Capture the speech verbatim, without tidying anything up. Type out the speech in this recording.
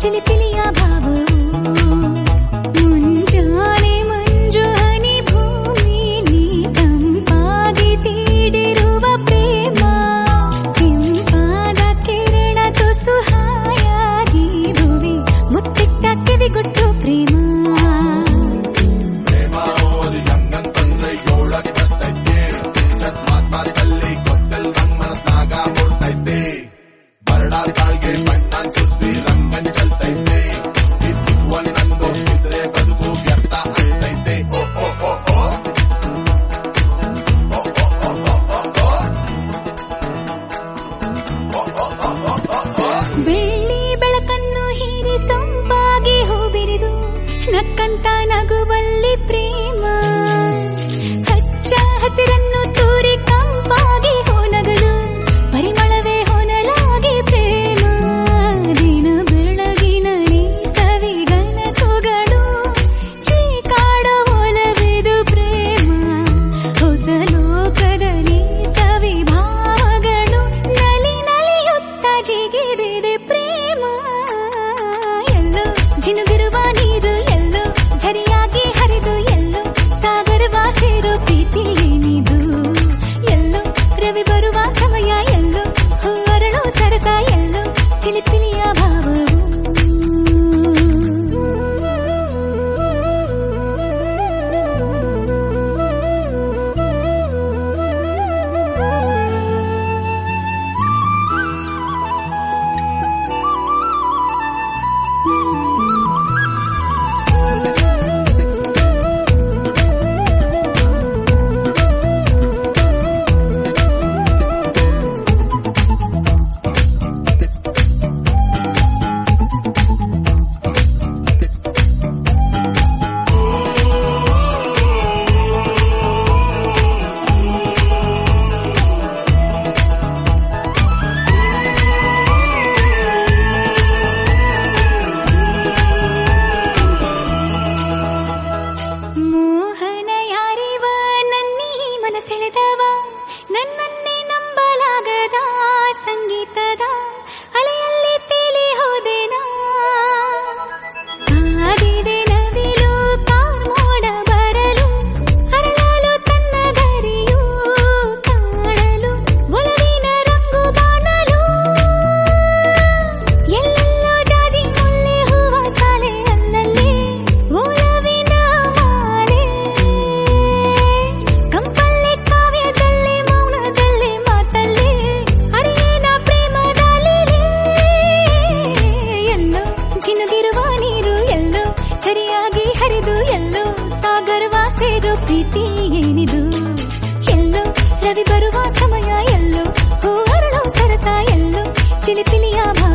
ಚಿಲಿಪಿಲಿಯ ಭಾವವು ಮುಂಜಾನೆ ಮಂಜು ಹನಿ ಭೂಮಿಲಿ ತಂಪಾಗಿ ತೀಡಿರುವ ಪ್ರೇಮ ಕೆಂಪಾದ ಕಿರಣ ತುಸು ಹಾಯಾಗಿ ಭುವಿ ಮುತ್ತಿಟ್ಟ ಕಿವಿಗೊಟ್ಟು ಪ್ರೇಮ ಬೆಳ್ಳಿ ಬೆಳಕನ್ನು ಹೀರಿ ಸೊಂಪಾಗಿ ಹೂಬಿರಿದು ನಕ್ಕಂತ ನಗುವಲ್ಲಿ ಪ್ರೇಮ ಹಚ್ಚ ಹಸಿರನ್ನು ತೂರಿ ಕಂಪಾಗಿ ಹೋನಗಲು ಪರಿಮಳವೇ ಹೊನಲಾಗಿ ಪ್ರೇಮ ದಿನ ಬೆಳಗಿನ ನೀ ಸವಿಗನಸುಗಳು ಚೀಕಾಡೋ ಒಲವಿದು ಪ್ರೇಮ ಹೊಸ ಲೋಕದಲ್ಲಿ ಸವಿಭಾವಗಳು ನಲಿ ನಲಿಯುತ್ತ ಜಿಗಿದಿದೆ ಪ್ರೇಮ ಎಲ್ಲೋ ಜಿನುಗಿರುವ ನೀರು ಎಲ್ಲೋ ಝರಿಯಾಗಿ ಹರಿದು ಎಲ್ಲೋ ಸಾಗರವ ಸೇರೋ ಪ್ರೀತಿ ಏನಿದು ಎಲ್ಲೋ ರವಿ ಬರುವ ಸಮಯ ಎಲ್ಲೋ ಹೊರಳೋ ಸರಸ ಎಲ್ಲೋ ಚಿಲಿಪಿಲಿಯ ಭಾವವು ಮೋಹನ ಯಾರಿವ ನನ್ನೀ ಮನಸೆಳೆದವ ನನ್ನನ್ನೇ ನಂಬಲಾಗದ ಸಂಗೀತದ ಅಲೆಯಲ್ಲಿ ತೇಲಿ ಹೋದೆನಾ ಕಾದಿದೆ ನವಿಲು ಕಾರ್ಮೋಡ ಬರಲು ಅರಳಲು ತನ್ನ ಗರಿಯು ಕಾಣಲು ಒಲವಿನ ರಂಗು ಬಾಣಲು ಎಲ್ಲೆಲ್ಲೋ ಜಾಜಿ ಮುಲ್ಲೆ ಹೂವ ಸಾಲೆ ಅಲ್ಲಲ್ಲಿ ಒಲವಿನ ಮಾಲೆ ಕಂಪಲ್ಲಿ ಕಾವ್ಯದಲ್ಲಿ ಮೌನದಲ್ಲಿ ಮಾತಲ್ಲಿ ಅರಿಯೇನ ಪ್ರೇಮದಲ್ಲಿ ಎಲ್ಲೋ ಜಿನುಗಿರುವ ನೀರು ಎಲ್ಲೋ ಸರಿಯಾಗಿ ಹರಿದು ಎಲ್ಲೋ ಸಾಗರವ ಸೇರೋ ಪ್ರೀತಿ ಏನಿದು ಎಲ್ಲೋ ರವಿ ಬರುವ ಸಮಯ ಎಲ್ಲೋ ಹೂ ಅರಳೋ ಸರಸ ಎಲ್ಲೋ ಚಿಲಿಪಿಲಿಯ ಭಾವ